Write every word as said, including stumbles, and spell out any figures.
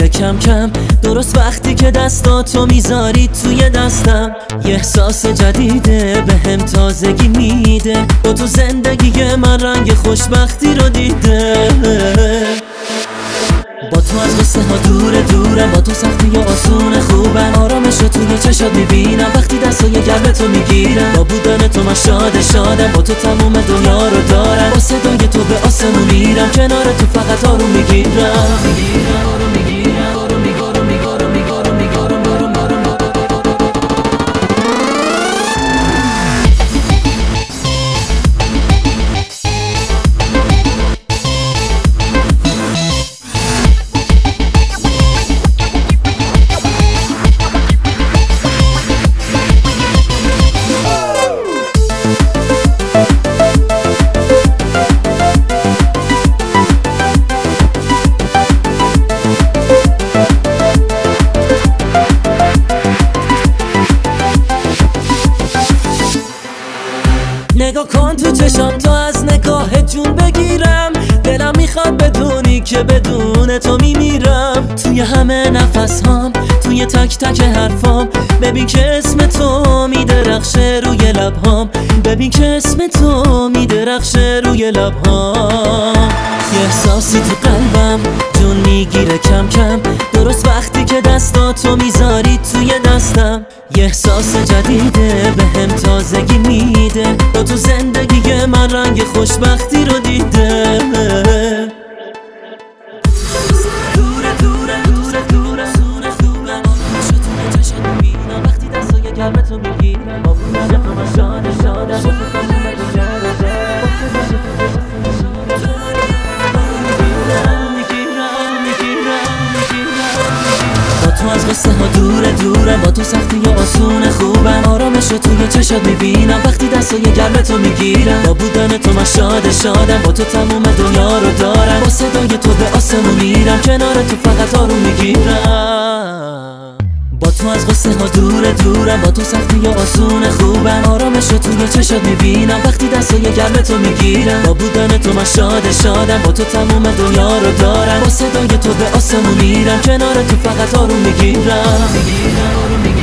میگیره کم کم، درست وقتی که دستاتو میذاری توی دستم. یه احساس جدیده به هم تازگی میده، با تو زندگی من رنگ خوشبختی رو دیده. با تو از قصه ها دور دورم، با تو سختی و آسون خوبم. آرامش رو توی چشات میبینم وقتی دستای گرم تو میگیرم. با بودن تو من شاده شادم، با تو تموم دنیا رو دارم. با صدای تو به آسمون میرم، کنار تو فقط آروم میگیرم. میگیرم آروم میگیرم، آروم میگارم میگارم میگارم میگارم آروم آروم. نگاه کن تو چشام، تا از نگاه جون بگیرم. دلم میخواد بدونی که بدون تو میمیرم. توی همه نفس هام، توی تک تک حرفام، ببین که اسم تو میدرخشه روی لبهام. ببین که اسم تو میدرخشه روی لبهام. یه احساسی تو قلبم جون میگیره کم کم، درست وقتی که دستاتو میذاری توی دستم. یه احساس جدیده به هم تازگی میده، با تو زندگی من رنگ خوشبختی رو دیده. دوره دوره دوره دوره سونه خوبم، آرامشو توی چشات میبینم وقتی دستای گرم تو میگیرم. با بودن تو من شاده شادم، با تو تموم دنیا رو دارم. با تو از قصه ها دور دورم، با تو سختی و آسون خوبم. آرامش رو توی چشات میبینم وقتی دستای گرم تو میگیرم. با بودن تو من شاده شادم، با تو تموم دنیا رو دارم. با صدای تو به آسمون میرم، کنار تو فقط آروم میگیرم. با تو از قصه ها دور دورم، با تو سختی و آسون خوبم. آرامش رو توی چشات میبینم وقتی دستای گرم تو میگیرم. با بودن تو من شاده شادم، با تو تموم دنیا رو دارم. با صدای تو به آسمون میرم، کنار تو فقط آروم میگیرم.